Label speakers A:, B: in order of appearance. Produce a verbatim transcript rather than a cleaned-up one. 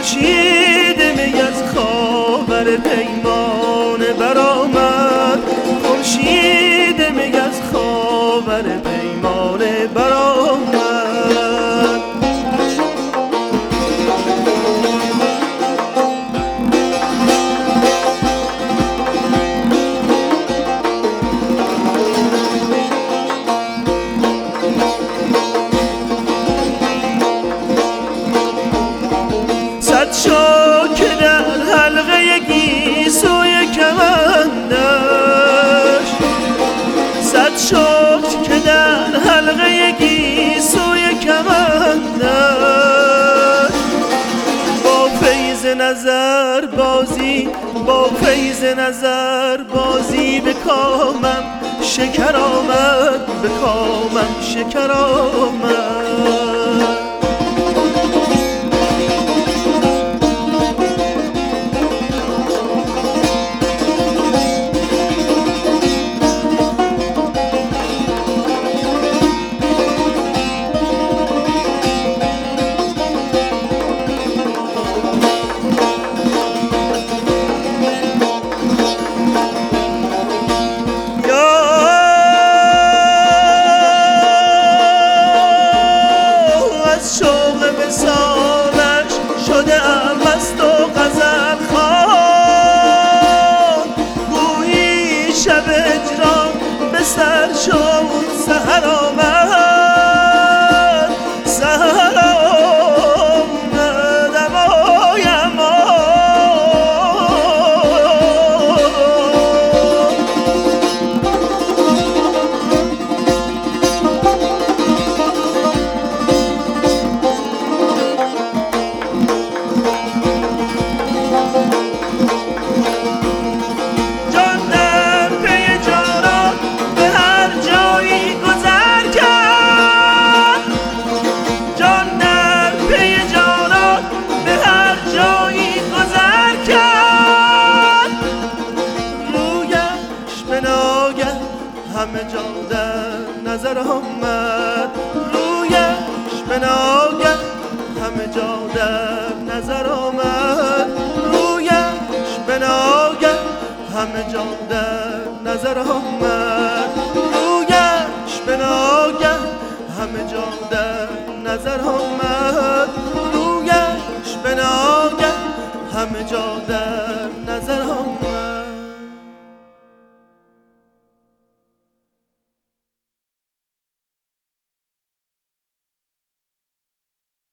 A: خورشید می از خاور پیمانه برآمد، خورشید می از خاور پیمانه برآمد. صد شو که در حلقه گیسوی کمندش، صد شو که در حلقه گیسوی کمندش، با فیض نظر بازی با فیض نظر بازی به کامم شکر آمد، به کامم شکر آمد. شب اجرام به سر شد، سحر آمد، سحر آمد امای امای. همه جا در نظر آمد، رویش به ناگه همه جا در نظر آمد، رویش به ناگه همه جا در نظر آمد، رویش به ناگه همه جا در نظر آمد، رویش به ناگه همه جا در نظر آمد.